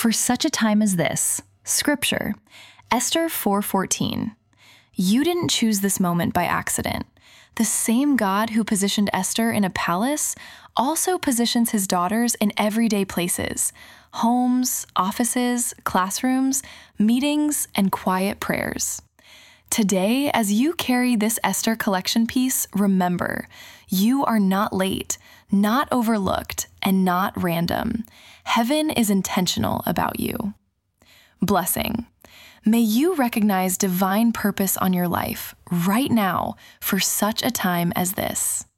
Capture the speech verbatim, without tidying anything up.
For such a time as this, Scripture, Esther four fourteen. You didn't choose this moment by accident. The same God who positioned Esther in a palace also positions his daughters in everyday places, homes, offices, classrooms, meetings, and quiet prayers. Today, as you carry this Esther collection piece, remember, you are not late, not overlooked, and not random. Heaven is intentional about you. Blessing. May you recognize divine purpose on your life right now for such a time as this.